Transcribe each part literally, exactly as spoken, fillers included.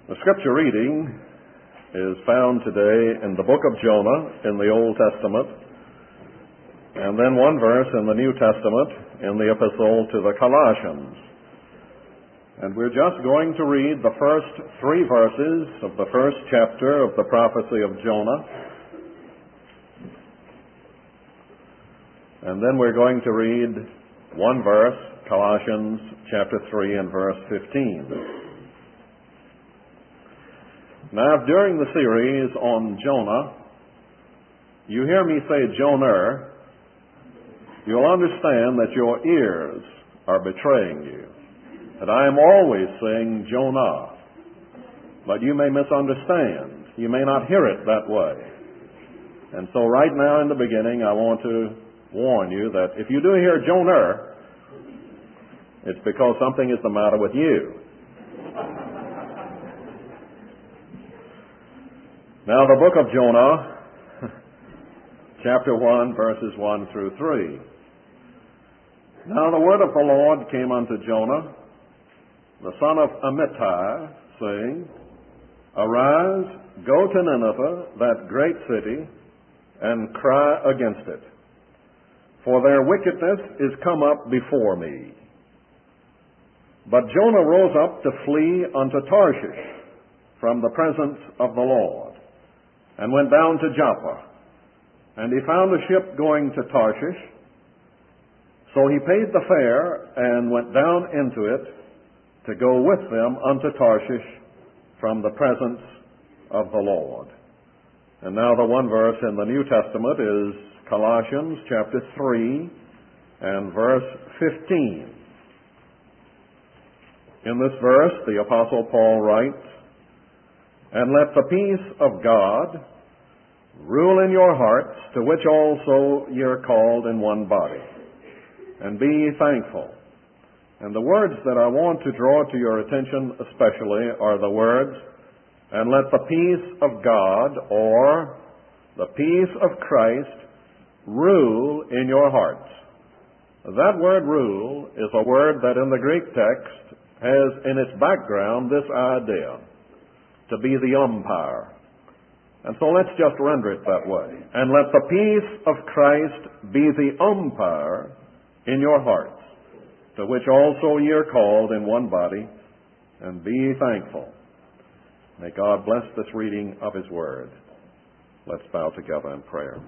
The scripture reading is found today in the book of Jonah in the Old Testament, and then one verse in the New Testament in the epistle to the Colossians. And we're just going to read the first three verses of the first chapter of the prophecy of Jonah. And then we're going to read one verse, Colossians chapter three and verse fifteen. Now, if during the series on Jonah, you hear me say Jonah, you'll understand that your ears are betraying you. That I am always saying Jonah. But you may misunderstand. You may not hear it that way. And so right now in the beginning, I want to warn you that if you do hear Jonah, it's because something is the matter with you. Now, the book of Jonah, chapter one, verses one through three. Now the word of the Lord came unto Jonah, the son of Amittai, saying, Arise, go to Nineveh, that great city, and cry against it, for their wickedness is come up before me. But Jonah rose up to flee unto Tarshish from the presence of the Lord, and went down to Joppa. And he found a ship going to Tarshish. So he paid the fare and went down into it to go with them unto Tarshish from the presence of the Lord. And now the one verse in the New Testament is Colossians chapter three and verse fifteen. In this verse, the Apostle Paul writes, And let the peace of God rule in your hearts, to which also ye are called in one body. And be ye thankful. And the words that I want to draw to your attention especially are the words, and let the peace of God, or the peace of Christ, rule in your hearts. That word rule is a word that in the Greek text has in its background this idea, to be the umpire. And so let's just render it that way. And let the peace of Christ be the umpire in your hearts, to which also ye are called in one body, and be ye thankful. May God bless this reading of His Word. Let's bow together in prayer.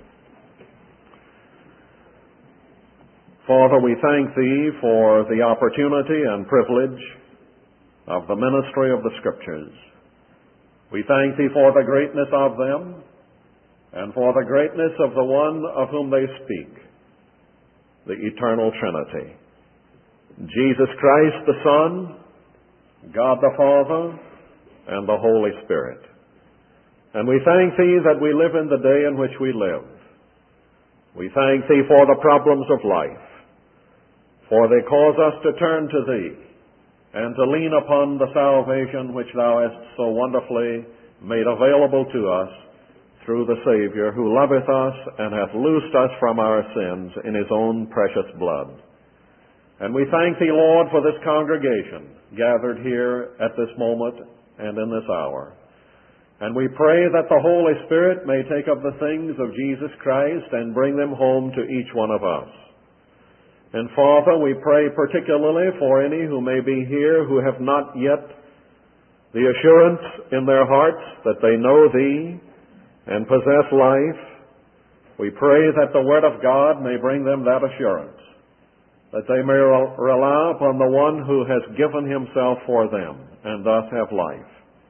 Father, we thank Thee for the opportunity and privilege of the ministry of the Scriptures. We thank Thee for the greatness of them and for the greatness of the one of whom they speak, the eternal Trinity. Jesus Christ the Son, God the Father, and the Holy Spirit. And we thank Thee that we live in the day in which we live. We thank Thee for the problems of life, for they cause us to turn to Thee and to lean upon the salvation which Thou hast so wonderfully made available to us through the Savior, who loveth us and hath loosed us from our sins in His own precious blood. And we thank Thee, Lord, for this congregation gathered here at this moment and in this hour. And we pray that the Holy Spirit may take up the things of Jesus Christ and bring them home to each one of us. And Father, we pray particularly for any who may be here who have not yet the assurance in their hearts that they know Thee and possess life. We pray that the Word of God may bring them that assurance, that they may rely upon the one who has given Himself for them and thus have life.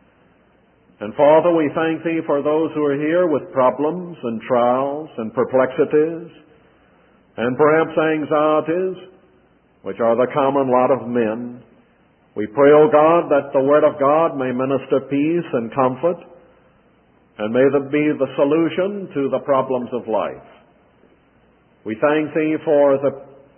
And Father, we thank Thee for those who are here with problems and trials and perplexities, and perhaps anxieties, which are the common lot of men. We pray, O God, that the Word of God may minister peace and comfort, and may that be the solution to the problems of life. We thank Thee for the,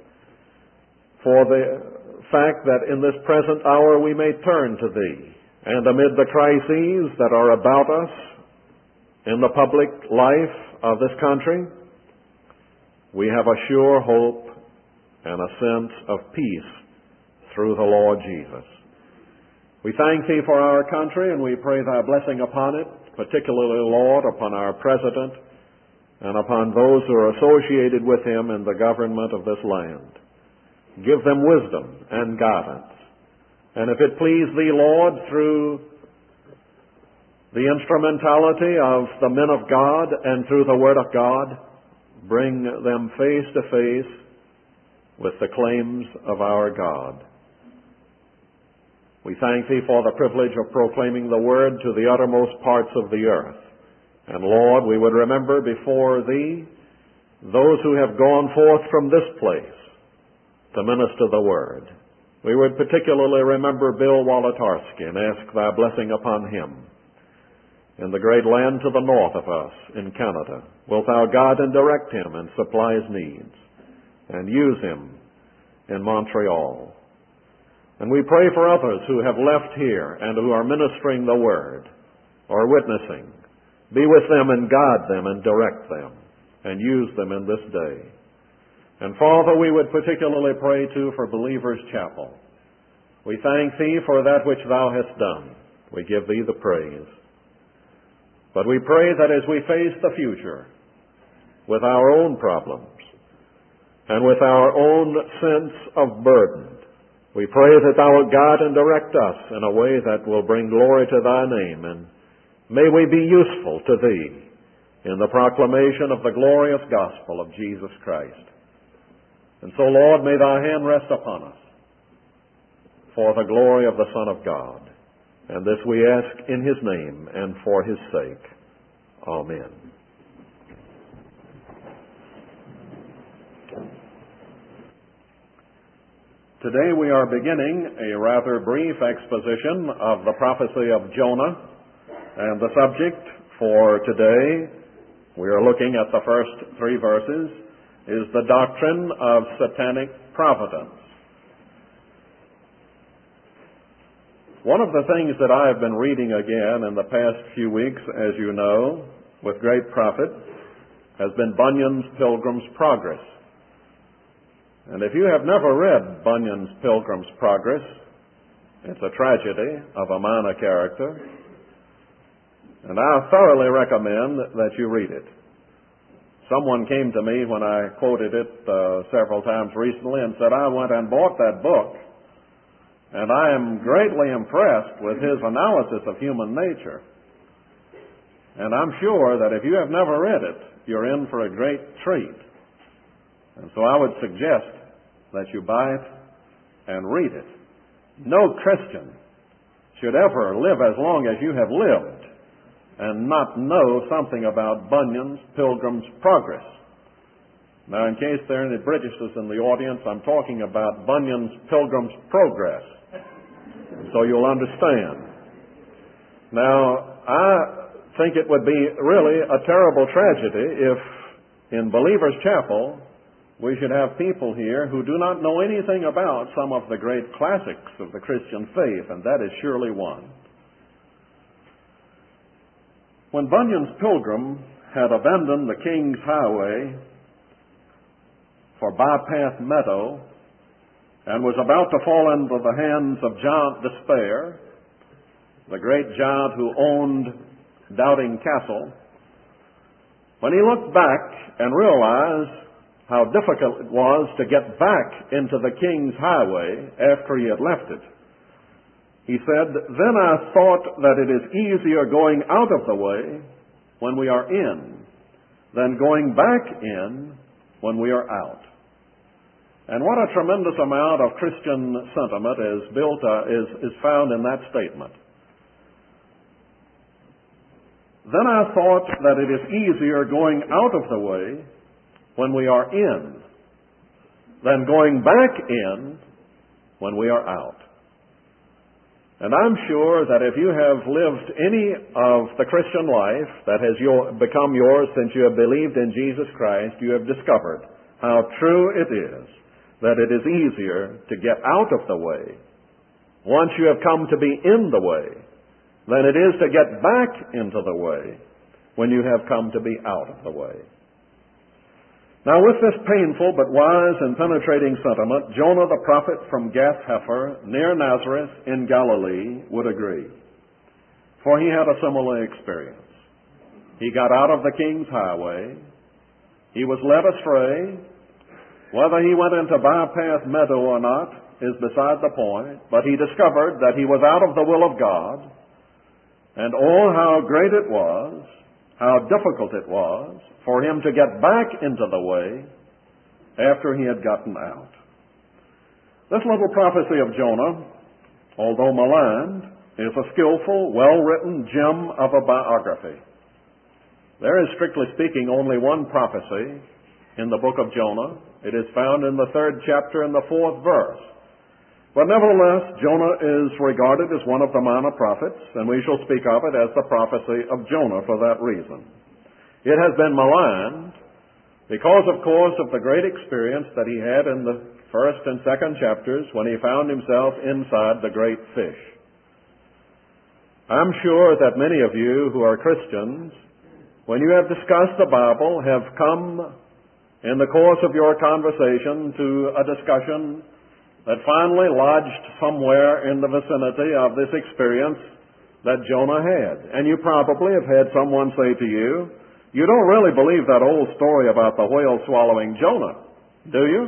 for the fact that in this present hour we may turn to Thee, and amid the crises that are about us in the public life of this country, we have a sure hope and a sense of peace through the Lord Jesus. We thank Thee for our country, and we pray Thy blessing upon it, particularly, Lord, upon our President and upon those who are associated with him in the government of this land. Give them wisdom and guidance. And if it please Thee, Lord, through the instrumentality of the men of God and through the Word of God, bring them face to face with the claims of our God. We thank Thee for the privilege of proclaiming the Word to the uttermost parts of the earth. And Lord, we would remember before Thee those who have gone forth from this place to minister the Word. We would particularly remember Bill Wolotarsky and ask Thy blessing upon him. In the great land to the north of us, in Canada, wilt Thou guide and direct him and supply his needs, and use him in Montreal. And we pray for others who have left here and who are ministering the Word or witnessing. Be with them and guide them and direct them and use them in this day. And Father, we would particularly pray too for Believers Chapel. We thank Thee for that which Thou hast done. We give Thee the praise. But we pray that as we face the future with our own problems and with our own sense of burden, we pray that Thou wilt guide and direct us in a way that will bring glory to Thy name, and may we be useful to Thee in the proclamation of the glorious gospel of Jesus Christ. And so, Lord, may Thy hand rest upon us for the glory of the Son of God. And this we ask in His name and for His sake. Amen. Today we are beginning a rather brief exposition of the prophecy of Jonah, and the subject for today, we are looking at the first three verses, is the doctrine of satanic providence. One of the things that I have been reading again in the past few weeks, as you know, with great profit, has been Bunyan's Pilgrim's Progress. And if you have never read Bunyan's Pilgrim's Progress, it's a tragedy of a minor character, and I thoroughly recommend that you read it. Someone came to me when I quoted it uh, several times recently and said, I went and bought that book, and I am greatly impressed with his analysis of human nature. And I'm sure that if you have never read it, you're in for a great treat. And so I would suggest that you buy it and read it. No Christian should ever live as long as you have lived and not know something about Bunyan's Pilgrim's Progress. Now, in case there are any Britishes in the audience, I'm talking about Bunyan's Pilgrim's Progress, so you'll understand. Now, I think it would be really a terrible tragedy if in Believers Chapel we should have people here who do not know anything about some of the great classics of the Christian faith, and that is surely one. When Bunyan's pilgrim had abandoned the King's Highway for Bypath Meadow and was about to fall into the hands of Giant Despair, the great giant who owned Doubting Castle, when he looked back and realized how difficult it was to get back into the King's Highway after he had left it, he said, then I thought that it is easier going out of the way when we are in than going back in when we are out. And what a tremendous amount of Christian sentiment is built, uh, is, is found in that statement. Then I thought that it is easier going out of the way when we are in than going back in when we are out. And I'm sure that if you have lived any of the Christian life that has your, become yours since you have believed in Jesus Christ, you have discovered how true it is that it is easier to get out of the way once you have come to be in the way than it is to get back into the way when you have come to be out of the way. Now, with this painful but wise and penetrating sentiment, Jonah the prophet from Gath-Hepher, near Nazareth in Galilee, would agree. For he had a similar experience. He got out of the king's highway. He was led astray. Whether he went into Bypath Meadow or not is beside the point, but he discovered that he was out of the will of God, and oh, how great it was, how difficult it was for him to get back into the way after he had gotten out. This little prophecy of Jonah, although maligned, is a skillful, well-written gem of a biography. There is, strictly speaking, only one prophecy in the book of Jonah. It is found in the third chapter in the fourth verse. But nevertheless, Jonah is regarded as one of the minor prophets, and we shall speak of it as the prophecy of Jonah for that reason. It has been maligned because, of course, of the great experience that he had in the first and second chapters when he found himself inside the great fish. I'm sure that many of you who are Christians, when you have discussed the Bible, have come in the course of your conversation to a discussion that finally lodged somewhere in the vicinity of this experience that Jonah had. And you probably have had someone say to you, you don't really believe that old story about the whale swallowing Jonah, do you?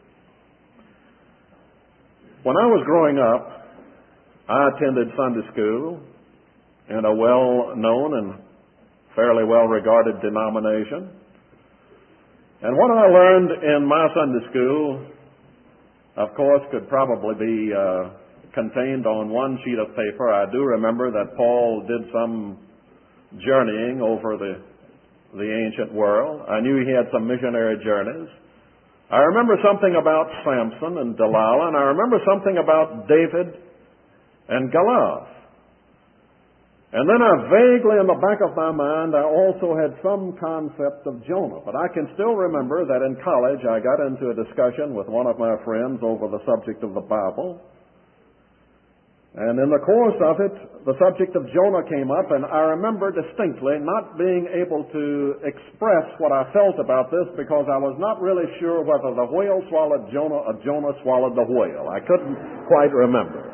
When I was growing up, I attended Sunday school in a well-known and fairly well-regarded denomination. And what I learned in my Sunday school, of course, could probably be uh, contained on one sheet of paper. I do remember that Paul did some journeying over the, the ancient world. I knew he had some missionary journeys. I remember something about Samson and Delilah, and I remember something about David and Goliath. And then I vaguely, in the back of my mind, I also had some concept of Jonah. But I can still remember that in college I got into a discussion with one of my friends over the subject of the Bible. And in the course of it, the subject of Jonah came up, and I remember distinctly not being able to express what I felt about this because I was not really sure whether the whale swallowed Jonah or Jonah swallowed the whale. I couldn't quite remember.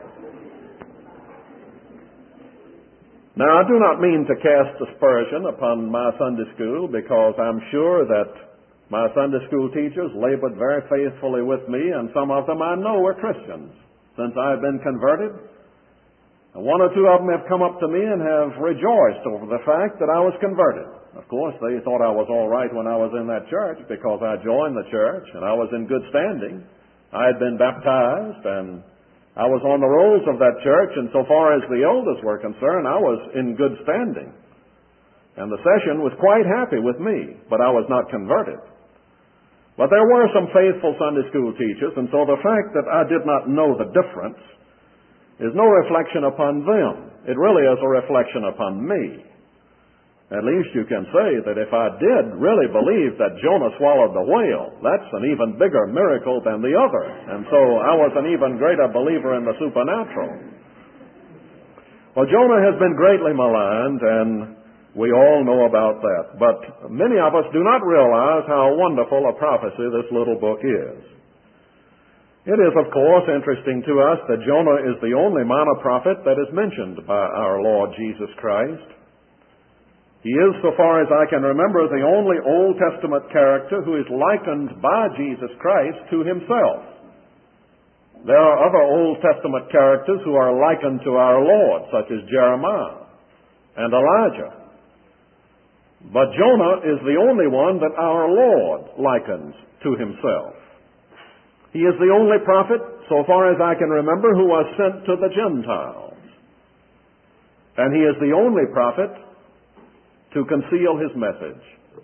Now, I do not mean to cast aspersion upon my Sunday school because I'm sure that my Sunday school teachers labored very faithfully with me, and some of them I know were Christians since I've been converted. And one or two of them have come up to me and have rejoiced over the fact that I was converted. Of course, they thought I was all right when I was in that church because I joined the church and I was in good standing. I had been baptized and I was on the rolls of that church, and so far as the elders were concerned, I was in good standing. And the session was quite happy with me, but I was not converted. But there were some faithful Sunday school teachers, and so the fact that I did not know the difference is no reflection upon them. It really is a reflection upon me. At least you can say that if I did really believe that Jonah swallowed the whale, that's an even bigger miracle than the other. And so I was an even greater believer in the supernatural. Well, Jonah has been greatly maligned, and we all know about that. But many of us do not realize how wonderful a prophecy this little book is. It is, of course, interesting to us that Jonah is the only minor prophet that is mentioned by our Lord Jesus Christ. He is, so far as I can remember, the only Old Testament character who is likened by Jesus Christ to himself. There are other Old Testament characters who are likened to our Lord, such as Jeremiah and Elijah. But Jonah is the only one that our Lord likens to himself. He is the only prophet, so far as I can remember, who was sent to the Gentiles. And he is the only prophet to conceal his message.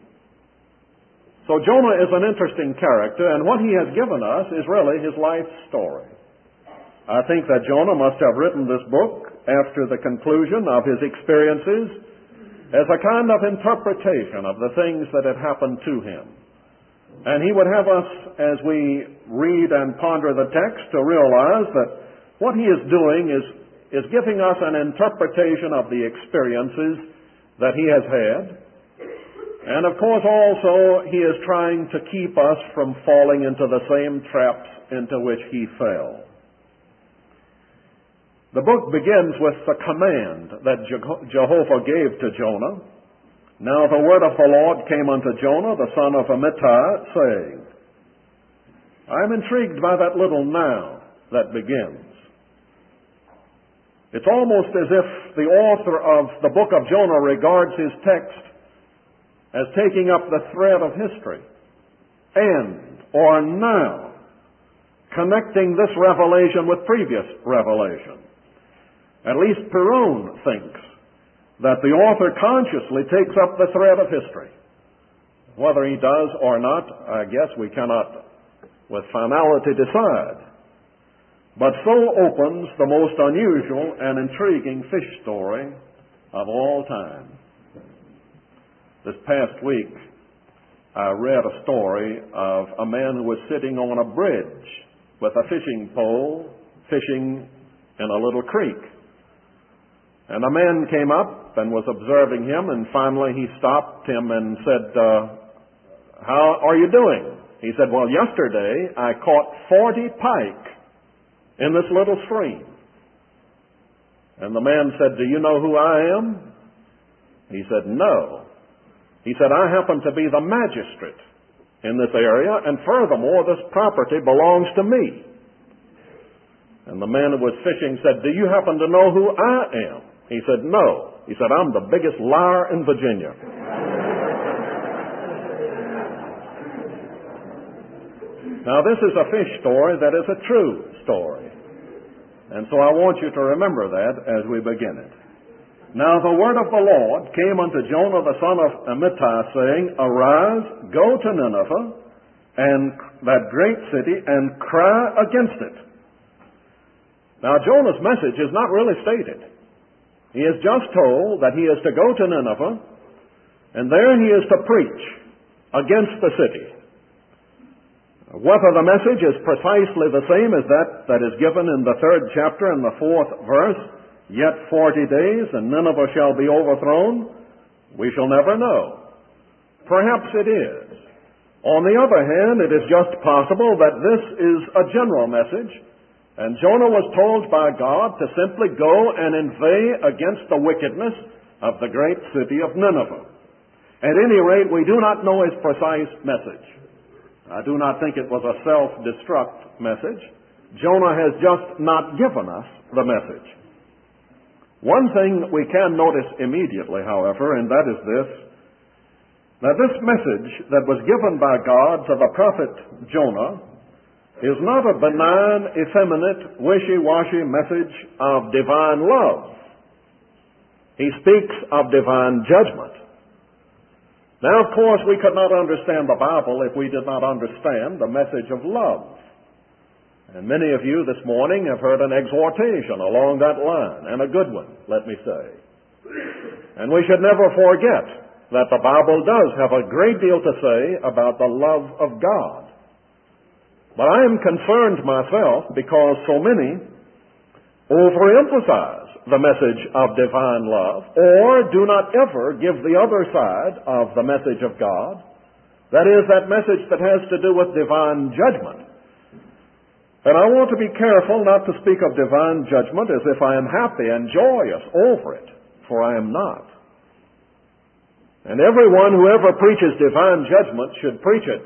So Jonah is an interesting character, and what he has given us is really his life story. I think that Jonah must have written this book after the conclusion of his experiences as a kind of interpretation of the things that had happened to him. And he would have us, as we read and ponder the text, to realize that what he is doing is, is giving us an interpretation of the experiences that he has had, And of course also he is trying to keep us from falling into the same traps into which he fell. The book begins with the command that Jehovah gave to Jonah. Now the word of the Lord came unto Jonah, the son of Amittai, saying, I'm intrigued by that little now that begins. It's almost as if the author of the book of Jonah regards his text as taking up the thread of history, and, or now, connecting this revelation with previous revelation. At least Perone thinks that the author consciously takes up the thread of history. Whether he does or not, I guess we cannot with finality decide. But so opens the most unusual and intriguing fish story of all time. This past week, I read a story of a man who was sitting on a bridge with a fishing pole, fishing in a little creek. And a man came up and was observing him, and finally he stopped him and said, uh, how are you doing? He said, well, yesterday I caught forty pike in this little stream. And the man said, do you know who I am? He said, no. He said, I happen to be the magistrate in this area, and furthermore, this property belongs to me. And the man who was fishing said, do you happen to know who I am? He said, no. He said, I'm the biggest liar in Virginia. Now, this is a fish story that is a true story. And so I want you to remember that as we begin it. Now, the word of the Lord came unto Jonah the son of Amittai, saying, arise, go to Nineveh, and that great city, and cry against it. Now, Jonah's message is not really stated. He is just told that he is to go to Nineveh, and there he is to preach against the city. Whether the message is precisely the same as that that is given in the third chapter and the fourth verse, yet forty days and Nineveh shall be overthrown, we shall never know. Perhaps it is. On the other hand, it is just possible that this is a general message, and Jonah was told by God to simply go and inveigh against the wickedness of the great city of Nineveh. At any rate, we do not know his precise message. I do not think it was a self-destruct message. Jonah has just not given us the message. One thing we can notice immediately, however, and that is this, that this message that was given by God to the prophet Jonah is not a benign, effeminate, wishy-washy message of divine love. He speaks of divine judgment. Now, of course, we could not understand the Bible if we did not understand the message of love. And many of you this morning have heard an exhortation along that line, and a good one, let me say. And we should never forget that the Bible does have a great deal to say about the love of God. But I am concerned myself because so many overemphasize the message of divine love, or do not ever give the other side of the message of God. That is, that message that has to do with divine judgment. And I want to be careful not to speak of divine judgment as if I am happy and joyous over it, for I am not. And everyone who ever preaches divine judgment should preach it,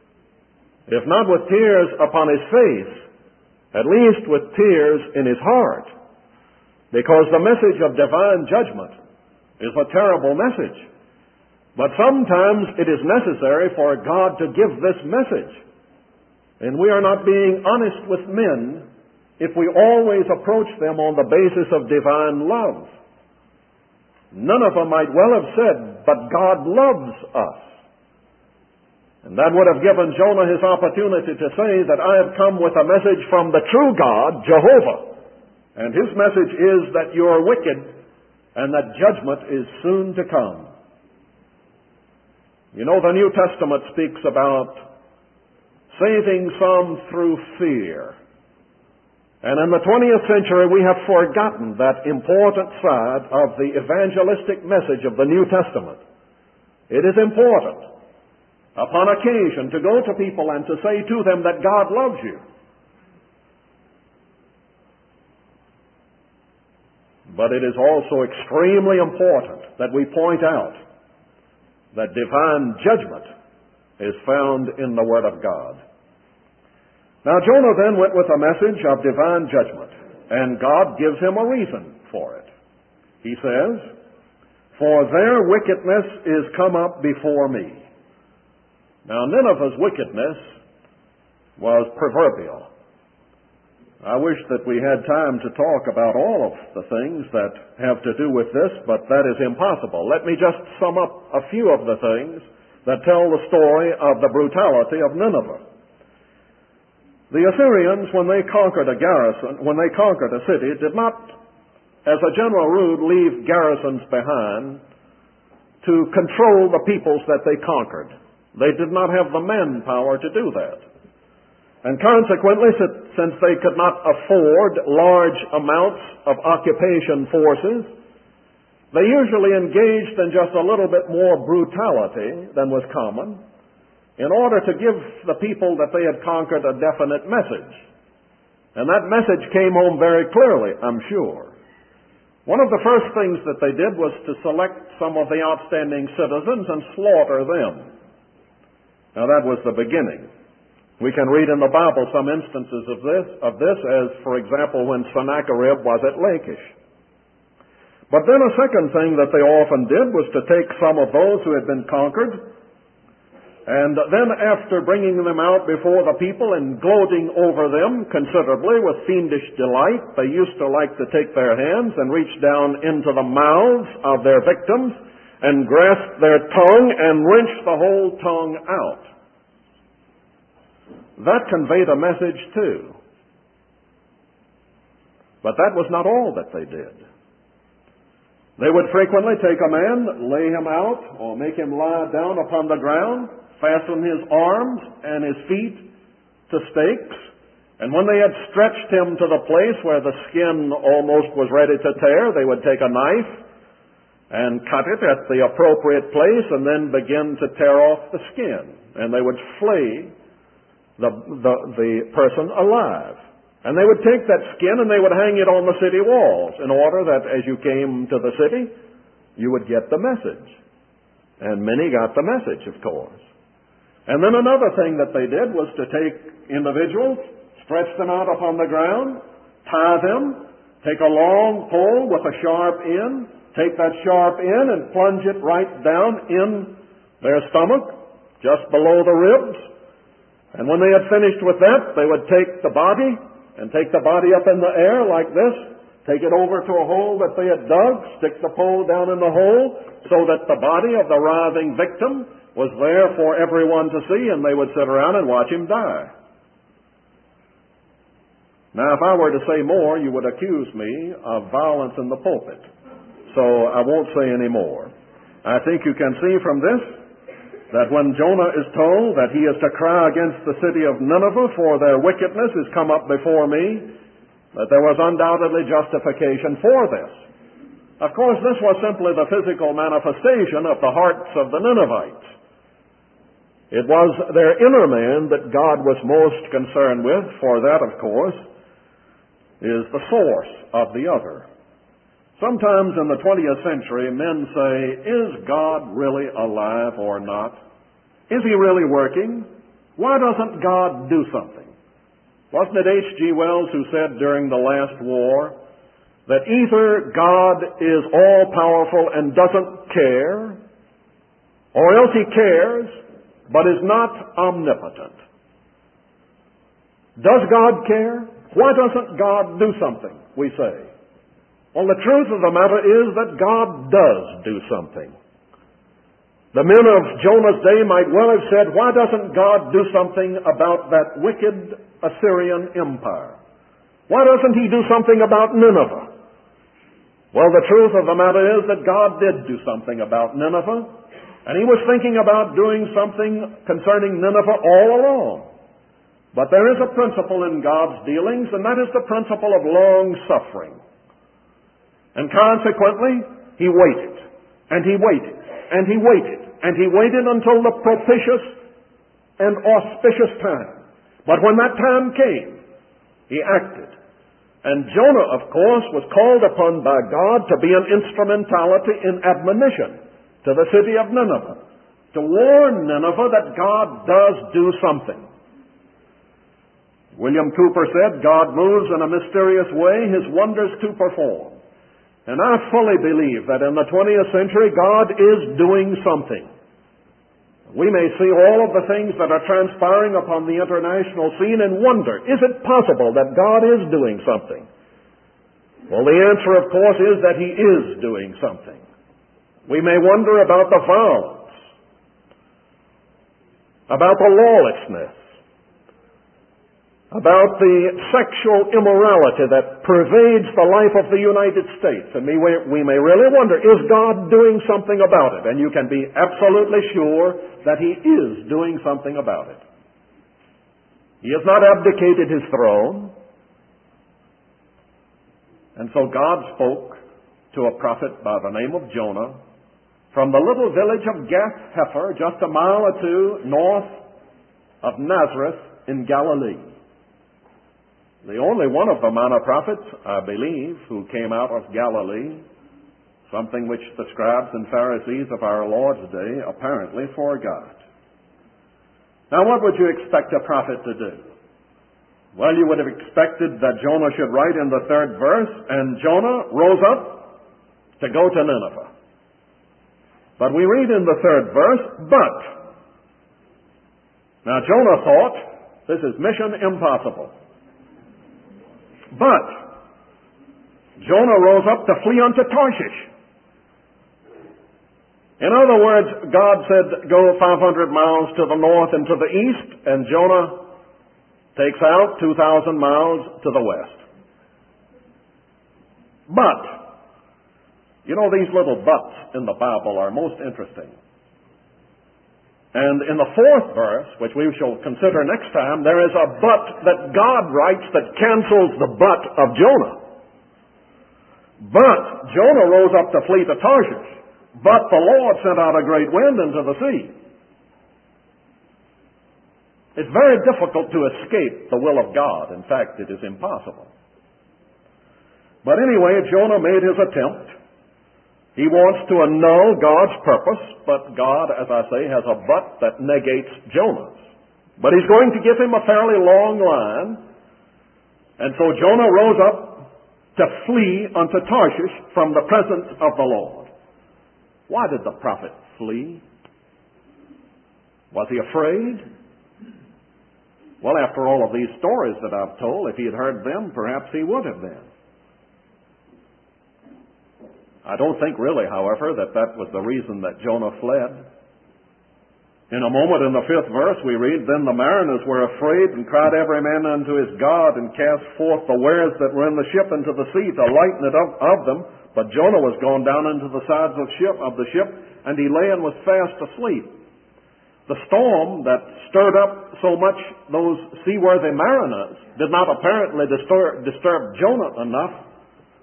if not with tears upon his face, at least with tears in his heart. Because the message of divine judgment is a terrible message. But sometimes it is necessary for God to give this message. And we are not being honest with men if we always approach them on the basis of divine love. Nineveh might well have said, but God loves us. And that would have given Jonah his opportunity to say that I have come with a message from the true God, Jehovah. And his message is that you are wicked and that judgment is soon to come. You know, the New Testament speaks about saving some through fear. And in the twentieth century, we have forgotten that important side of the evangelistic message of the New Testament. It is important upon occasion to go to people and to say to them that God loves you. But it is also extremely important that we point out that divine judgment is found in the Word of God. Now Jonah then went with a message of divine judgment, and God gives him a reason for it. He says, "For their wickedness is come up before me." Now Nineveh's wickedness was proverbial. I wish that we had time to talk about all of the things that have to do with this, but that is impossible. Let me just sum up a few of the things that tell the story of the brutality of Nineveh. The Assyrians, when they conquered a garrison, when they conquered a city, did not, as a general rule, leave garrisons behind to control the peoples that they conquered. They did not have the manpower to do that. And consequently, since they could not afford large amounts of occupation forces, they usually engaged in just a little bit more brutality than was common in order to give the people that they had conquered a definite message. And that message came home very clearly, I'm sure. One of the first things that they did was to select some of the outstanding citizens and slaughter them. Now that was the beginning. We can read in the Bible some instances of this, of this as, for example, when Sennacherib was at Lachish. But then a second thing that they often did was to take some of those who had been conquered, and then after bringing them out before the people and gloating over them considerably with fiendish delight, they used to like to take their hands and reach down into the mouths of their victims and grasp their tongue and wrench the whole tongue out. That conveyed a message too. But that was not all that they did. They would frequently take a man, lay him out, or make him lie down upon the ground, fasten his arms and his feet to stakes, and when they had stretched him to the place where the skin almost was ready to tear, they would take a knife and cut it at the appropriate place and then begin to tear off the skin. And they would flay The, the, the person alive. And they would take that skin and they would hang it on the city walls in order that as you came to the city, you would get the message. And many got the message, of course. And then another thing that they did was to take individuals, stretch them out upon the ground, tie them, take a long pole with a sharp end, take that sharp end and plunge it right down in their stomach, just below the ribs. And when they had finished with that, they would take the body and take the body up in the air like this, take it over to a hole that they had dug, stick the pole down in the hole so that the body of the writhing victim was there for everyone to see, and they would sit around and watch him die. Now, if I were to say more, you would accuse me of violence in the pulpit. So I won't say any more. I think you can see from this that when Jonah is told that he is to cry against the city of Nineveh, for their wickedness is come up before me, that there was undoubtedly justification for this. Of course, this was simply the physical manifestation of the hearts of the Ninevites. It was their inner man that God was most concerned with, for that, of course, is the source of the other. Sometimes in the twentieth century, men say, is God really alive or not? Is he really working? Why doesn't God do something? Wasn't it H G Wells who said during the last war that either God is all-powerful and doesn't care, or else he cares, but is not omnipotent? Does God care? Why doesn't God do something, we say? Well, the truth of the matter is that God does do something. The men of Jonah's day might well have said, why doesn't God do something about that wicked Assyrian empire? Why doesn't he do something about Nineveh? Well, the truth of the matter is that God did do something about Nineveh, and he was thinking about doing something concerning Nineveh all along. But there is a principle in God's dealings, and that is the principle of long suffering. And consequently, he waited, and he waited, and he waited and he waited until the propitious and auspicious time. But when that time came, he acted. And Jonah, of course, was called upon by God to be an instrumentality in admonition to the city of Nineveh, to warn Nineveh that God does do something. William Cooper said, God moves in a mysterious way his wonders to perform. And I fully believe that in the twentieth century, God is doing something. We may see all of the things that are transpiring upon the international scene and wonder, is it possible that God is doing something? Well, the answer, of course, is that He is doing something. We may wonder about the violence, about the lawlessness, about the sexual immorality that pervades the life of the United States. And we, we may really wonder, is God doing something about it? And you can be absolutely sure that He is doing something about it. He has not abdicated His throne. And so God spoke to a prophet by the name of Jonah from the little village of Gath-Hepher, just a mile or two north of Nazareth in Galilee. The only one of the minor prophets, I believe, who came out of Galilee, something which the scribes and Pharisees of our Lord's day apparently forgot. Now, what would you expect a prophet to do? Well, you would have expected that Jonah should write in the third verse, and Jonah rose up to go to Nineveh. But we read in the third verse, but. Now, Jonah thought, this is mission impossible. But Jonah rose up to flee unto Tarshish. In other words, God said, go five hundred miles to the north and to the east, and Jonah takes out two thousand miles to the west. But, you know, these little buts in the Bible are most interesting. And in the fourth verse, which we shall consider next time, there is a but that God writes that cancels the but of Jonah. But Jonah rose up to flee to Tarshish, but the Lord sent out a great wind into the sea. It's very difficult to escape the will of God. In fact, it is impossible. But anyway, Jonah made his attempt. He wants to annul God's purpose, but God, as I say, has a but that negates Jonah's. But He's going to give him a fairly long line. And so Jonah rose up to flee unto Tarshish from the presence of the Lord. Why did the prophet flee? Was he afraid? Well, after all of these stories that I've told, if he had heard them, perhaps he would have been. I don't think really, however, that that was the reason that Jonah fled. In a moment in the fifth verse we read, then the mariners were afraid and cried every man unto his God and cast forth the wares that were in the ship into the sea to lighten it of, of them. But Jonah was gone down into the sides of, ship, of the ship, and he lay and was fast asleep. The storm that stirred up so much those seaworthy mariners did not apparently disturb, disturb Jonah enough.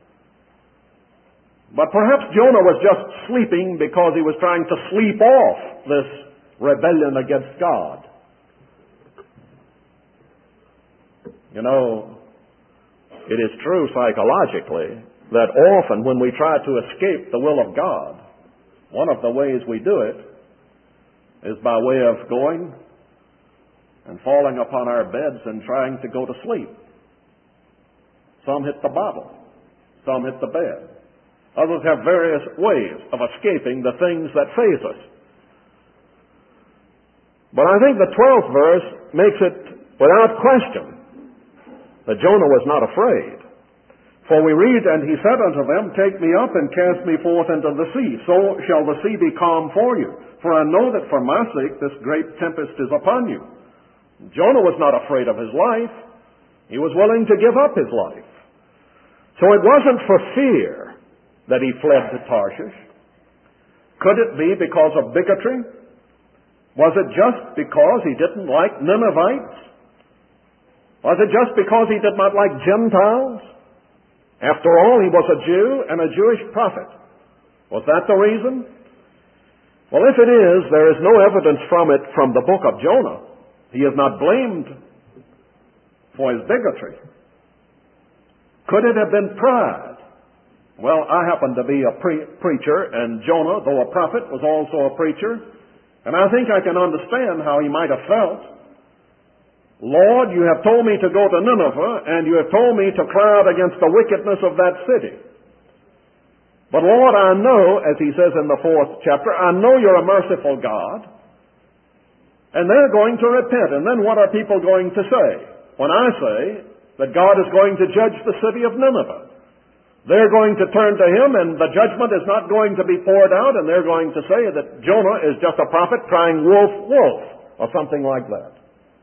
But perhaps Jonah was just sleeping because he was trying to sleep off this rebellion against God. You know, it is true psychologically that often when we try to escape the will of God, one of the ways we do it is by way of going and falling upon our beds and trying to go to sleep. Some hit the bottle. Some hit the bed. Others have various ways of escaping the things that faze us. But I think the twelfth verse makes it without question that Jonah was not afraid. For we read, and he said unto them, take me up and cast me forth into the sea. So shall the sea be calm for you. For I know that for my sake this great tempest is upon you. Jonah was not afraid of his life. He was willing to give up his life. So it wasn't for fear that he fled to Tarshish. Could it be because of bigotry? Was it just because he didn't like Ninevites? Was it just because he did not like Gentiles? After all, he was a Jew and a Jewish prophet. Was that the reason? Well, if it is, there is no evidence from it from the book of Jonah. He is not blamed for his bigotry. Could it have been pride? Well, I happen to be a pre- preacher, and Jonah, though a prophet, was also a preacher, and I think I can understand how he might have felt. Lord, you have told me to go to Nineveh, and you have told me to cry out against the wickedness of that city. But Lord, I know, as he says in the fourth chapter, I know you're a merciful God, and they're going to repent. And then what are people going to say? When I say that God is going to judge the city of Nineveh, they're going to turn to him, and the judgment is not going to be poured out, and they're going to say that Jonah is just a prophet crying, wolf, wolf, or something like that.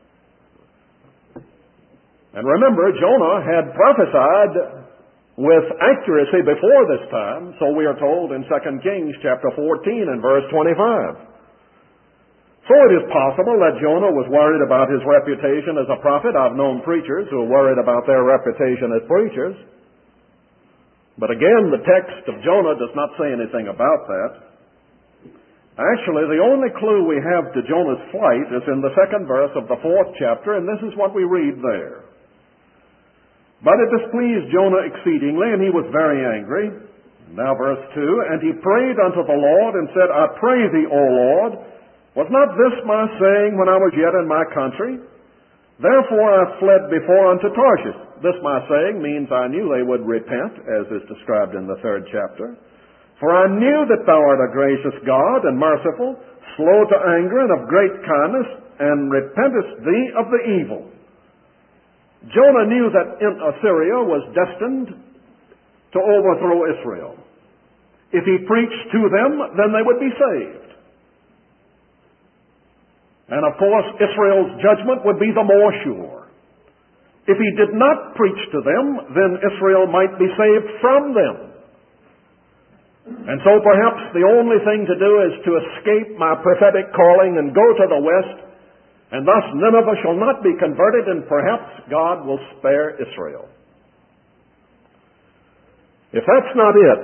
And remember, Jonah had prophesied with accuracy before this time, so we are told in Second Kings chapter fourteen and verse twenty-five. So it is possible that Jonah was worried about his reputation as a prophet. I've known preachers who are worried about their reputation as preachers. But again, the text of Jonah does not say anything about that. Actually, the only clue we have to Jonah's flight is in the second verse of the fourth chapter, and this is what we read there. But it displeased Jonah exceedingly, and he was very angry. Now verse two, and he prayed unto the Lord, and said, I pray thee, O Lord, was not this my saying when I was yet in my country? Therefore I fled before unto Tarshish. This my saying means I knew they would repent, as is described in the third chapter. For I knew that thou art a gracious God and merciful, slow to anger and of great kindness, and repentest thee of the evil. Jonah knew that Assyria was destined to overthrow Israel. If he preached to them, then they would be saved. And of course, Israel's judgment would be the more sure. If he did not preach to them, then Israel might be saved from them. And so perhaps the only thing to do is to escape my prophetic calling and go to the west, and thus Nineveh shall not be converted, and perhaps God will spare Israel. If that's not it,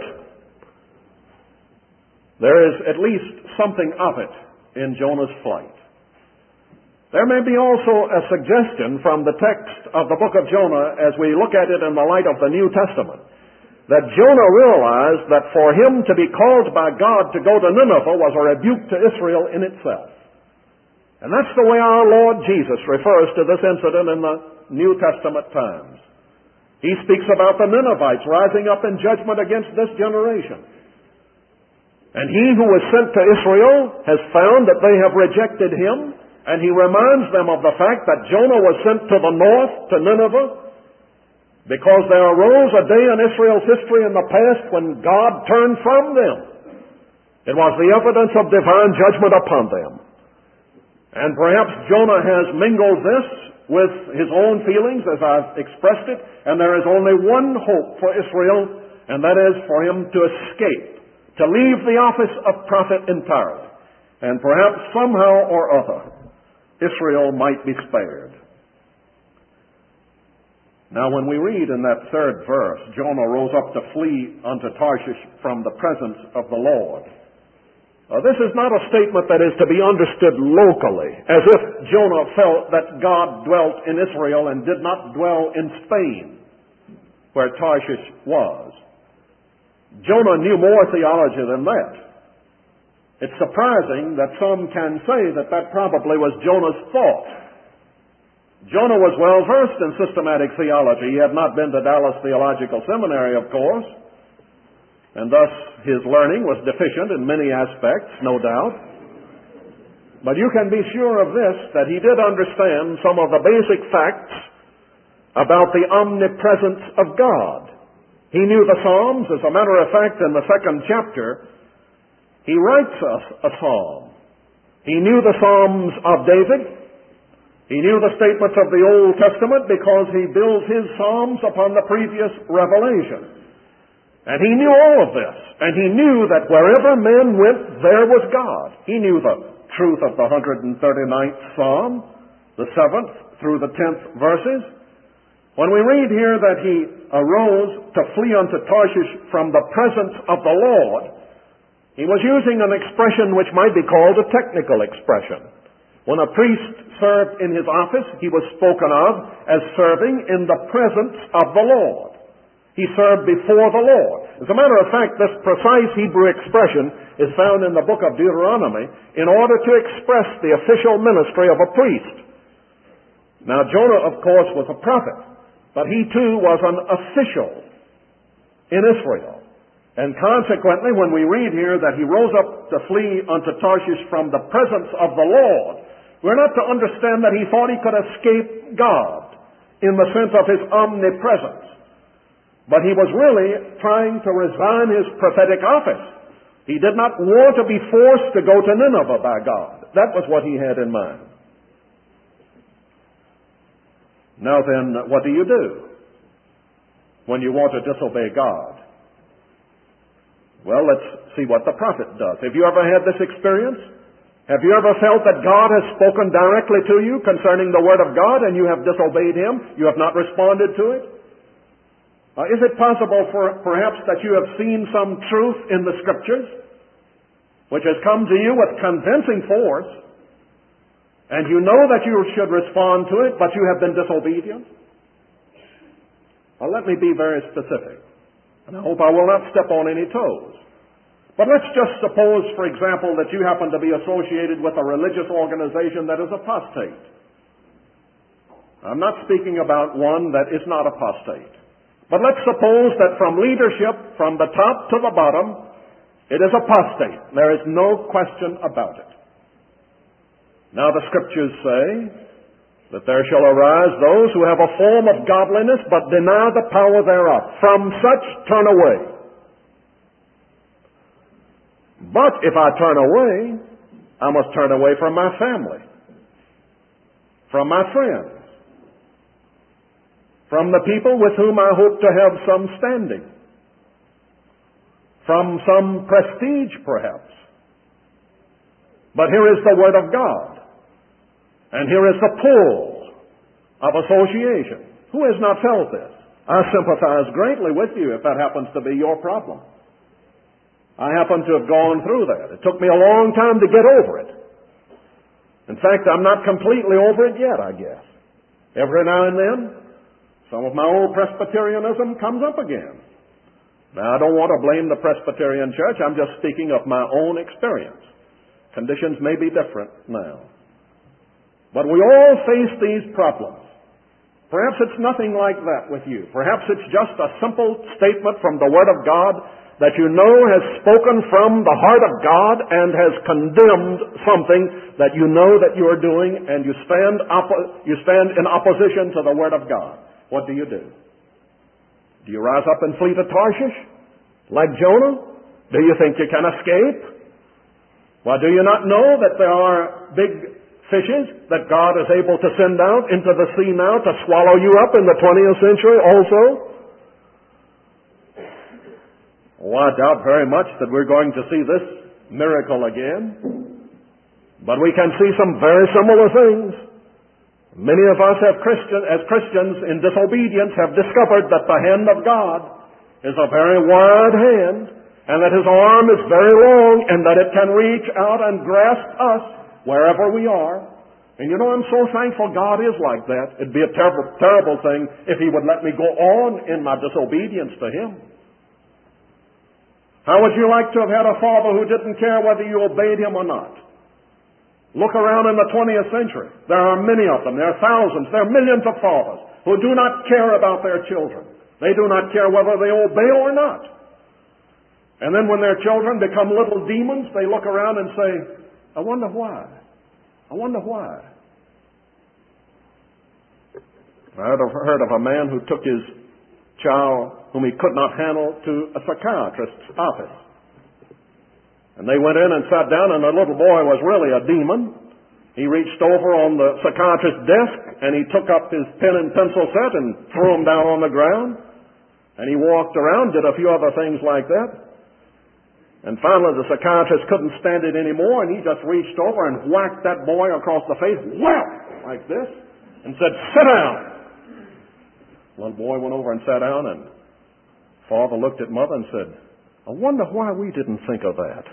there is at least something of it in Jonah's flight. There may be also a suggestion from the text of the book of Jonah as we look at it in the light of the New Testament, that Jonah realized that for him to be called by God to go to Nineveh was a rebuke to Israel in itself. And that's the way our Lord Jesus refers to this incident in the New Testament times. He speaks about the Ninevites rising up in judgment against this generation. And he who was sent to Israel has found that they have rejected him. And he reminds them of the fact that Jonah was sent to the north, to Nineveh, because there arose a day in Israel's history in the past when God turned from them. It was the evidence of divine judgment upon them. And perhaps Jonah has mingled this with his own feelings as I've expressed it, and there is only one hope for Israel, and that is for him to escape, to leave the office of prophet entirely. And perhaps somehow or other, Israel might be spared. Now when we read in that third verse, Jonah rose up to flee unto Tarshish from the presence of the Lord. Uh, this is not a statement that is to be understood locally, as if Jonah felt that God dwelt in Israel and did not dwell in Spain, where Tarshish was. Jonah knew more theology than that. It's surprising that some can say that that probably was Jonah's thought. Jonah was well versed in systematic theology. He had not been to Dallas Theological Seminary, of course, and thus his learning was deficient in many aspects, no doubt. But you can be sure of this, that he did understand some of the basic facts about the omnipresence of God. He knew the Psalms. As a matter of fact, in the second chapter, he writes us a psalm. He knew the Psalms of David. He knew the statements of the Old Testament because he builds his Psalms upon the previous revelation. And he knew all of this. And he knew that wherever men went, there was God. He knew the truth of the one hundred thirty-ninth Psalm, the seventh through the tenth verses. When we read here that he arose to flee unto Tarshish from the presence of the Lord, He was using an expression which might be called a technical expression. When a priest served in his office, he was spoken of as serving in the presence of the Lord. He served before the Lord. As a matter of fact, this precise Hebrew expression is found in the book of Deuteronomy in order to express the official ministry of a priest. Now, Jonah, of course, was a prophet, but he too was an official in Israel. And consequently, when we read here that he rose up to flee unto Tarshish from the presence of the Lord, we're not to understand that he thought he could escape God in the sense of his omnipresence. But he was really trying to resign his prophetic office. He did not want to be forced to go to Nineveh by God. That was what he had in mind. Now then, what do you do when you want to disobey God? Well, let's see what the prophet does. Have you ever had this experience? Have you ever felt that God has spoken directly to you concerning the Word of God and you have disobeyed Him? You have not responded to it? Uh, is it possible for perhaps that you have seen some truth in the Scriptures which has come to you with convincing force and you know that you should respond to it, but you have been disobedient? Well, let me be very specific. And I hope I will not step on any toes. But let's just suppose, for example, that you happen to be associated with a religious organization that is apostate. I'm not speaking about one that is not apostate. But let's suppose that from leadership, from the top to the bottom, it is apostate. There is no question about it. Now the Scriptures say that there shall arise those who have a form of godliness, but deny the power thereof. From such turn away. But if I turn away, I must turn away from my family, from my friends, from the people with whom I hope to have some standing, from some prestige perhaps. But here is the Word of God. And here is the pull of association. Who has not felt this? I sympathize greatly with you if that happens to be your problem. I happen to have gone through that. It took me a long time to get over it. In fact, I'm not completely over it yet, I guess. Every now and then, some of my old Presbyterianism comes up again. Now, I don't want to blame the Presbyterian Church. I'm just speaking of my own experience. Conditions may be different now. But we all face these problems. Perhaps it's nothing like that with you. Perhaps it's just a simple statement from the Word of God that you know has spoken from the heart of God and has condemned something that you know that you are doing, and you stand oppo- you stand in opposition to the Word of God. What do you do? Do you rise up and flee to Tarshish like Jonah? Do you think you can escape? Well, do you not know that there are big fishes that God is able to send out into the sea now to swallow you up in the twentieth century also? Oh, I doubt very much that we're going to see this miracle again. But we can see some very similar things. Many of us have Christian, as Christians in disobedience have discovered that the hand of God is a very wide hand, and that His arm is very long, and that it can reach out and grasp us wherever we are. And you know, I'm so thankful God is like that. It'd be a terrible, terrible thing if He would let me go on in my disobedience to Him. How would you like to have had a father who didn't care whether you obeyed him or not? Look around in the twentieth century. There are many of them. There are thousands. There are millions of fathers who do not care about their children. They do not care whether they obey or not. And then when their children become little demons, they look around and say, I wonder why. I wonder why. I heard of a man who took his child whom he could not handle to a psychiatrist's office. And they went in and sat down, and the little boy was really a demon. He reached over on the psychiatrist's desk, and he took up his pen and pencil set and threw them down on the ground. And he walked around, did a few other things like that. And finally the psychiatrist couldn't stand it anymore, and he just reached over and whacked that boy across the face, whap, like this, and said, sit down. The little boy went over and sat down, and father looked at mother and said, I wonder why we didn't think of that.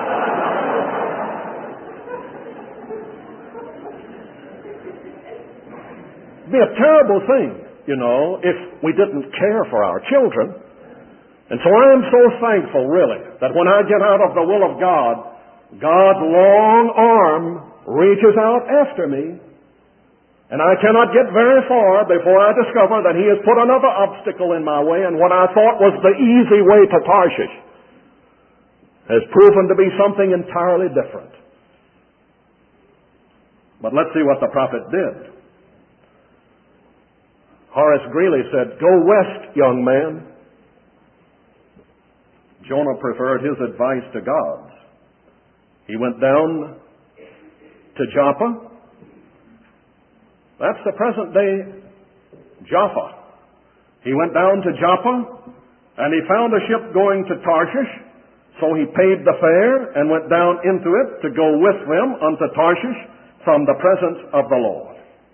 It'd be a terrible thing, you know, if we didn't care for our children. And so I am so thankful, really, that when I get out of the will of God, God's long arm reaches out after me. And I cannot get very far before I discover that He has put another obstacle in my way, and what I thought was the easy way to Tarshish has proven to be something entirely different. But let's see what the prophet did. Horace Greeley said, "Go west, young man." Jonah preferred his advice to God's. He went down to Joppa. That's the present-day Jaffa. He went down to Joppa, and he found a ship going to Tarshish, so he paid the fare and went down into it to go with them unto Tarshish from the presence of the Lord.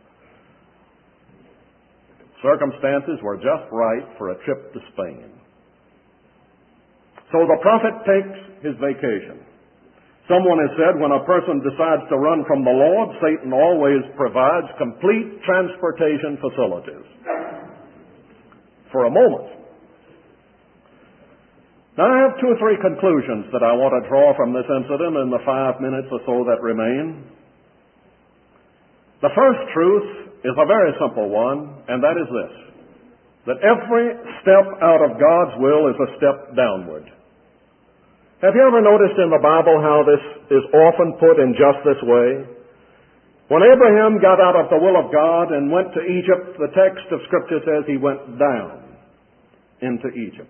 Circumstances were just right for a trip to Spain. So the prophet takes his vacation. Someone has said when a person decides to run from the Lord, Satan always provides complete transportation facilities for a moment. Now I have two or three conclusions that I want to draw from this incident in the five minutes or so that remain. The first truth is a very simple one, and that is this: that every step out of God's will is a step downward. Have you ever noticed in the Bible how this is often put in just this way? When Abraham got out of the will of God and went to Egypt, the text of Scripture says he went down into Egypt.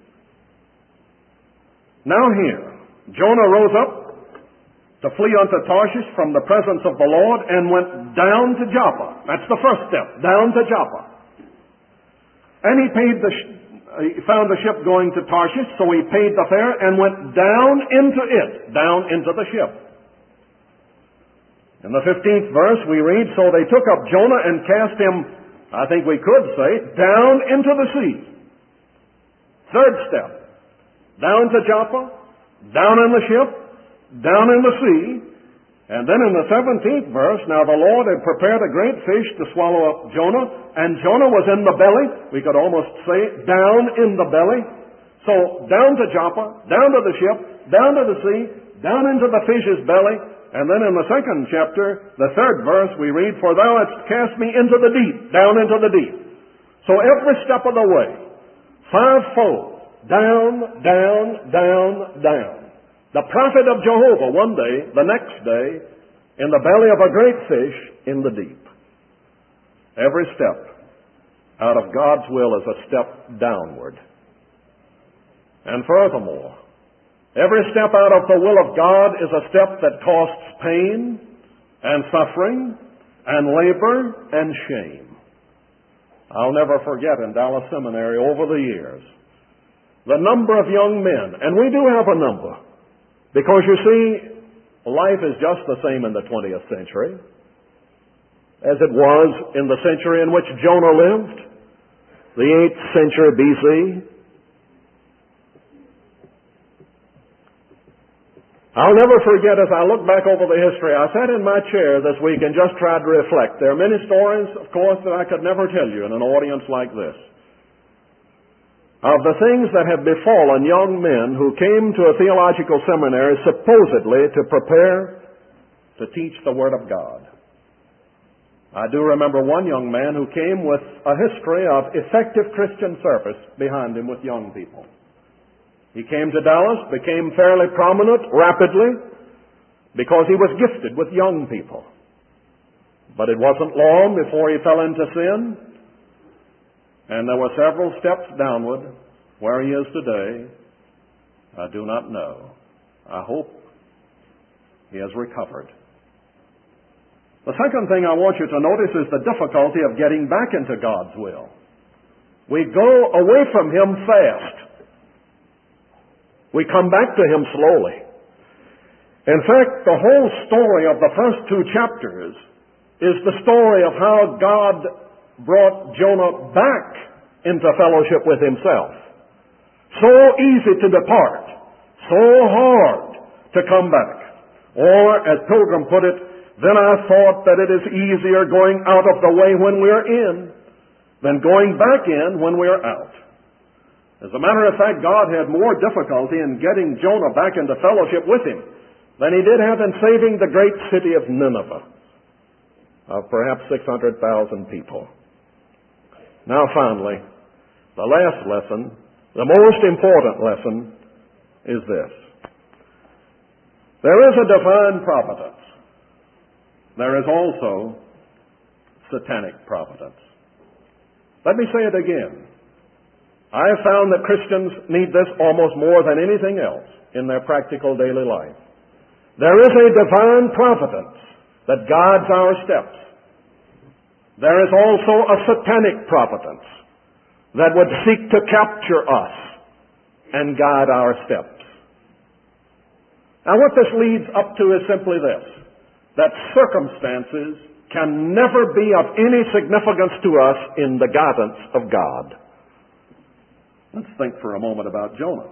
Now here, Jonah rose up to flee unto Tarshish from the presence of the Lord and went down to Joppa. That's the first step, down to Joppa. And he paid the sh- he found a ship going to Tarshish, so he paid the fare and went down into it, down into the ship. In the fifteenth verse we read, "So they took up Jonah and cast him," I think we could say, "down into the sea." Third step, down to Joppa, down in the ship, down in the sea. And then in the seventeenth verse, "Now the Lord had prepared a great fish to swallow up Jonah, and Jonah was in the belly," we could almost say, down in the belly. So down to Joppa, down to the ship, down to the sea, down into the fish's belly. And then in the second chapter, the third verse, we read, "For thou hast cast me into the deep," down into the deep. So every step of the way, fivefold, down, down, down, down. The prophet of Jehovah one day, the next day, in the belly of a great fish in the deep. Every step out of God's will is a step downward. And furthermore, every step out of the will of God is a step that costs pain and suffering and labor and shame. I'll never forget in Dallas Seminary over the years the number of young men, and we do have a number, because you see, life is just the same in the twentieth century as it was in the century in which Jonah lived, the eighth century B C. I'll never forget, as I look back over the history, I sat in my chair this week and just tried to reflect. There are many stories, of course, that I could never tell you in an audience like this, of the things that have befallen young men who came to a theological seminary supposedly to prepare to teach the Word of God. I do remember one young man who came with a history of effective Christian service behind him with young people. He came to Dallas, became fairly prominent rapidly because he was gifted with young people. But it wasn't long before he fell into sin, and there were several steps downward. Where he is today, I do not know. I hope he has recovered. The second thing I want you to notice is the difficulty of getting back into God's will. We go away from Him fast. We come back to Him slowly. In fact, the whole story of the first two chapters is the story of how God brought Jonah back into fellowship with Himself. So easy to depart so hard to come back. Or, as Pilgrim put it, then I thought that it is easier going out of the way when we're in than going back in when we're out. As a matter of fact, God had more difficulty in getting Jonah back into fellowship with him than he did have in saving the great city of Nineveh of perhaps six hundred thousand people. Now finally, the last lesson, the most important lesson, is this. There is a divine providence. There is also satanic providence. Let me say it again. I have found that Christians need this almost more than anything else in their practical daily life. There is a divine providence that guides our steps. There is also a satanic providence that would seek to capture us and guide our steps. Now what this leads up to is simply this, that circumstances can never be of any significance to us in the guidance of God. Let's think for a moment about Jonah.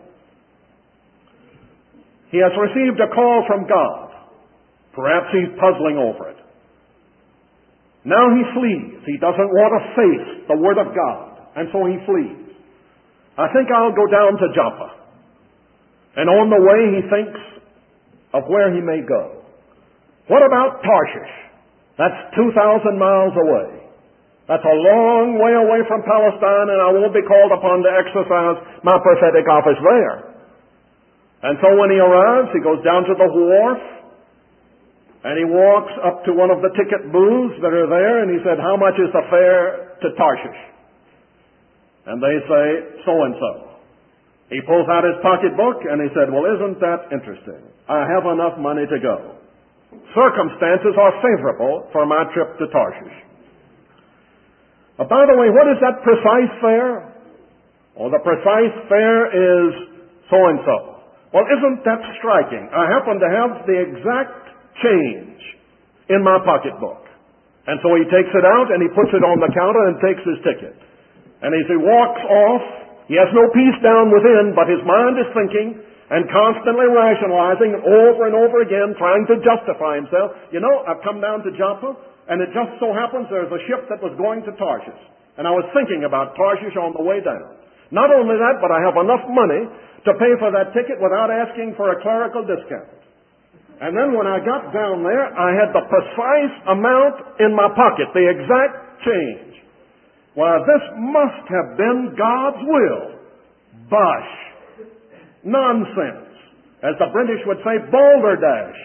He has received a call from God. Perhaps he's puzzling over it. Now he flees. He doesn't want to face the Word of God, and so he flees. I think I'll go down to Joppa. And on the way he thinks of where he may go. What about Tarshish? That's two thousand miles away. That's a long way away from Palestine, and I won't be called upon to exercise my prophetic office there. And so when he arrives, he goes down to the wharf, and he walks up to one of the ticket booths that are there, and he said, "How much is the fare to Tarshish?" And they say, "So-and-so." He pulls out his pocketbook, and he said, "Well, isn't that interesting? I have enough money to go. Circumstances are favorable for my trip to Tarshish." Uh, by the way, what is that precise fare? Well, the precise fare is so-and-so. Well, isn't that striking? I happen to have the exact change in my pocketbook. And so he takes it out and he puts it on the counter and takes his ticket. And as he walks off, he has no peace down within, but his mind is thinking and constantly rationalizing over and over again, trying to justify himself. You know, I've come down to Joppa, and it just so happens there's a ship that was going to Tarshish. And I was thinking about Tarshish on the way down. Not only that, but I have enough money to pay for that ticket without asking for a clerical discount. And then when I got down there, I had the precise amount in my pocket, the exact change. Why, this must have been God's will. Bosh. Nonsense. As the British would say, balderdash.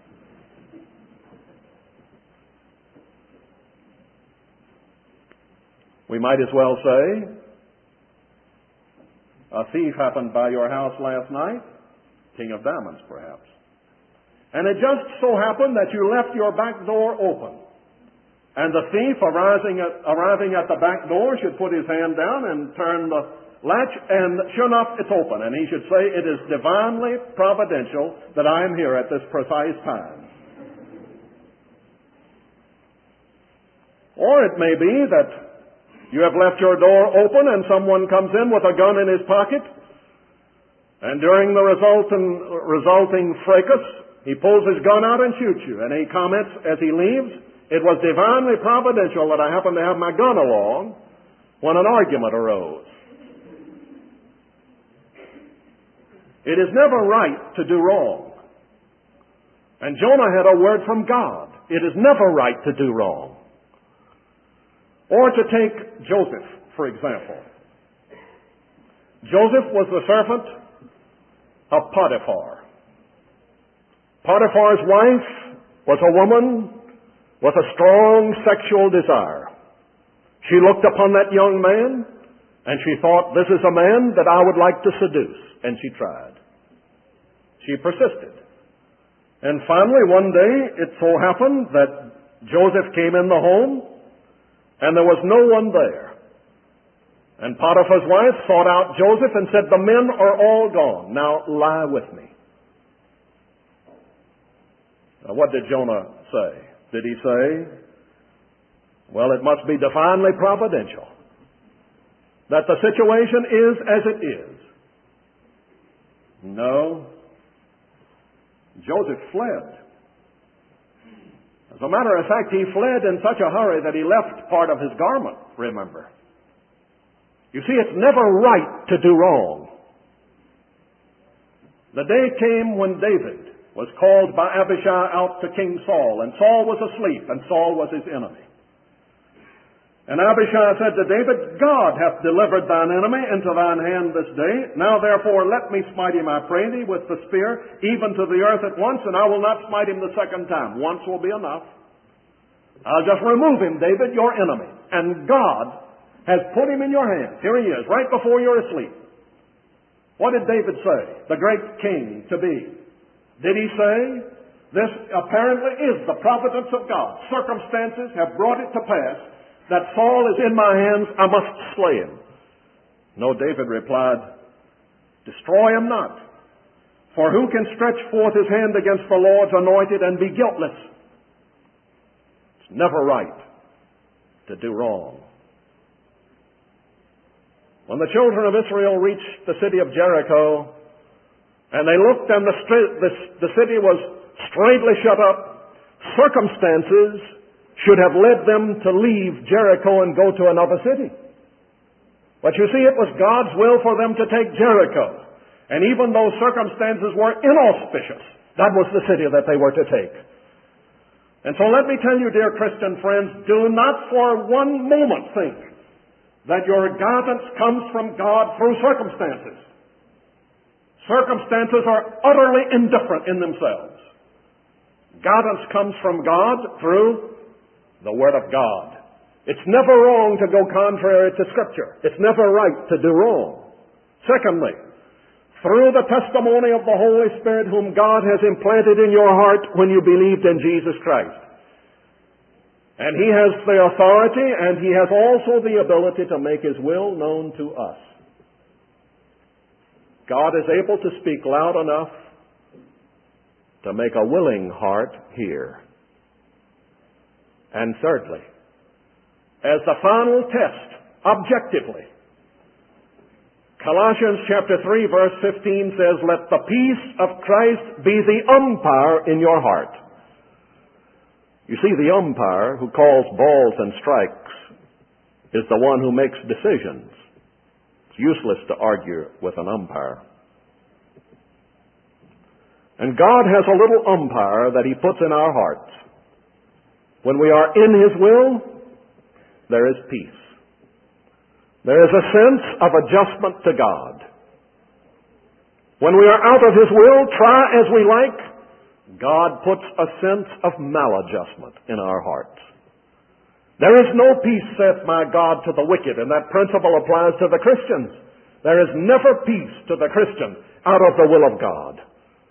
We might as well say, a thief happened by your house last night, King of Diamonds perhaps. And it just so happened that you left your back door open. And the thief arriving at, arriving at the back door should put his hand down and turn the latch, and sure enough, it's open. And he should say, "It is divinely providential that I am here at this precise time." Or it may be that you have left your door open and someone comes in with a gun in his pocket, and during the resulting, resulting fracas, he pulls his gun out and shoots you. And he comments as he leaves, "It was divinely providential that I happened to have my gun along when an argument arose." It is never right to do wrong. And Jonah had a word from God. It is never right to do wrong. Or to take Joseph, for example. Joseph was the servant of Potiphar. Potiphar's wife was a woman with a strong sexual desire. She looked upon that young man and she thought, "This is a man that I would like to seduce." And she tried. She persisted. And finally, one day, it so happened that Joseph came in the home and there was no one there. And Potiphar's wife sought out Joseph and said, "The men are all gone. Now lie with me." Now, what did Jonah say? Did he say, "Well, it must be divinely providential that the situation is as it is"? No. Joseph fled. As a matter of fact, he fled in such a hurry that he left part of his garment, remember. You see, it's never right to do wrong. The day came when David was called by Abishai out to King Saul, and Saul was asleep, and Saul was his enemy. And Abishai said to David, God hath delivered thine enemy into thine hand this day. Now therefore let me smite him, I pray thee, with the spear, even to the earth at once, and I will not smite him the second time. Once will be enough. I'll just remove him, David, your enemy. And God has put him in your hands. Here he is, right before you're asleep. What did David say, the great king to be? Did he say, this apparently is the providence of God. Circumstances have brought it to pass that Saul is in my hands, I must slay him. No, David replied, destroy him not. For who can stretch forth his hand against the Lord's anointed and be guiltless? It's never right to do wrong. When the children of Israel reached the city of Jericho, and they looked and the, the, the city was straitly shut up, circumstances should have led them to leave Jericho and go to another city. But you see, it was God's will for them to take Jericho. And even though circumstances were inauspicious, that was the city that they were to take. And so let me tell you, dear Christian friends, do not for one moment think that your guidance comes from God through circumstances. Circumstances are utterly indifferent in themselves. Guidance comes from God through the Word of God. It's never wrong to go contrary to Scripture. It's never right to do wrong. Secondly, through the testimony of the Holy Spirit whom God has implanted in your heart when you believed in Jesus Christ. And He has the authority and He has also the ability to make His will known to us. God is able to speak loud enough to make a willing heart hear. And thirdly, as the final test, objectively, Colossians chapter three verse fifteen says, let the peace of Christ be the umpire in your heart. You see, the umpire who calls balls and strikes is the one who makes decisions. It's useless to argue with an umpire. And God has a little umpire that He puts in our hearts. When we are in His will, there is peace. There is a sense of adjustment to God. When we are out of His will, try as we like, God puts a sense of maladjustment in our hearts. There is no peace, saith my God, to the wicked, and that principle applies to the Christians. There is never peace to the Christian out of the will of God.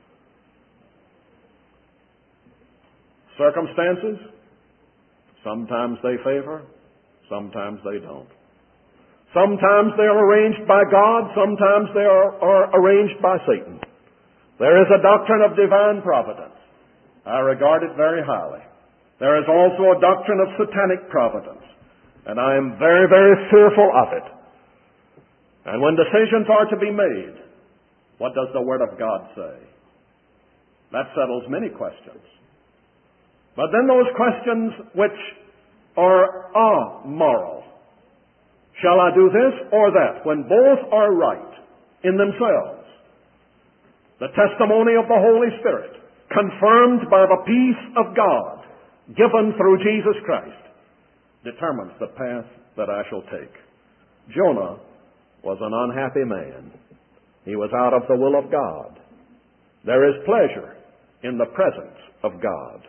Circumstances, sometimes they favor, sometimes they don't. Sometimes they are arranged by God, sometimes they are, are arranged by Satan. There is a doctrine of divine providence. I regard it very highly. There is also a doctrine of satanic providence, and I am very, very fearful of it. And when decisions are to be made, what does the Word of God say? That settles many questions. But then those questions which are amoral. Shall I do this or that? When both are right in themselves. The testimony of the Holy Spirit, confirmed by the peace of God, given through Jesus Christ, determines the path that I shall take. Jonah was an unhappy man. He was out of the will of God. There is pleasure in the presence of God.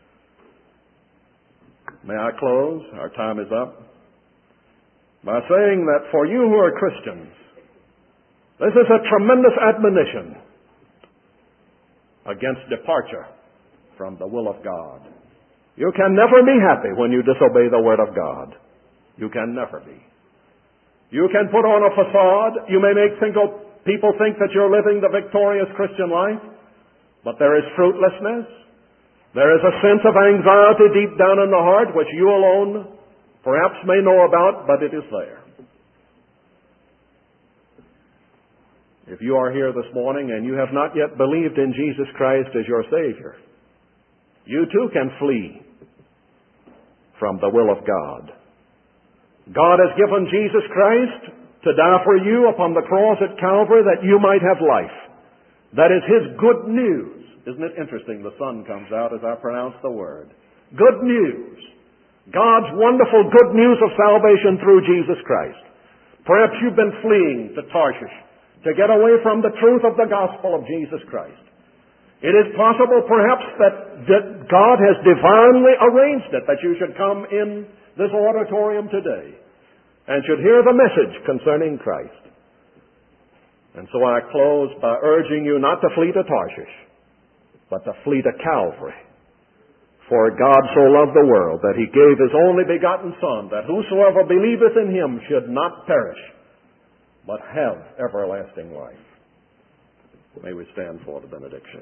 May I close? Our time is up. By saying that for you who are Christians, this is a tremendous admonition against departure from the will of God. You can never be happy when you disobey the Word of God. You can never be. You can put on a facade. You may make think of, people think that you're living the victorious Christian life, but there is fruitlessness. There is a sense of anxiety deep down in the heart which you alone perhaps may know about, but it is there. If you are here this morning and you have not yet believed in Jesus Christ as your Savior, you too can flee from the will of God. God has given Jesus Christ to die for you upon the cross at Calvary that you might have life. That is His good news. Isn't it interesting? The sun comes out as I pronounce the word. Good news. God's wonderful good news of salvation through Jesus Christ. Perhaps you've been fleeing to Tarshish to get away from the truth of the gospel of Jesus Christ. It is possible perhaps that, that God has divinely arranged it that you should come in this auditorium today and should hear the message concerning Christ. And so I close by urging you not to flee to Tarshish, but to flee to Calvary. For God so loved the world that He gave His only begotten Son, that whosoever believeth in Him should not perish, but have everlasting life. May we stand for the benediction.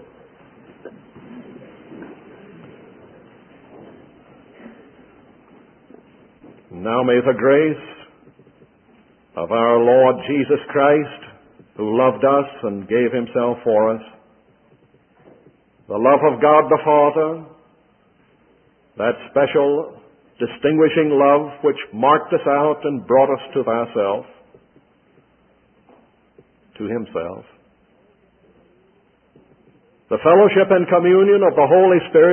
Now may the grace of our Lord Jesus Christ, who loved us and gave Himself for us, the love of God the Father, that special distinguishing love which marked us out and brought us to thyself, to Himself, the fellowship and communion of the Holy Spirit